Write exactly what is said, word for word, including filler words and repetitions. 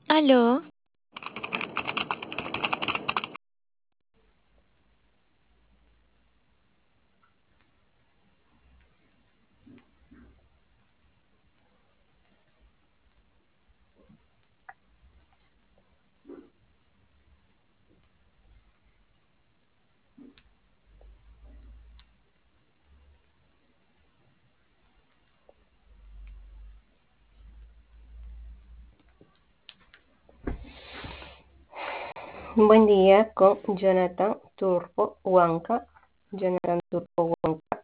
Aló, Buen día con Jonathan Turpo Huanca. Jonathan Turpo Huanca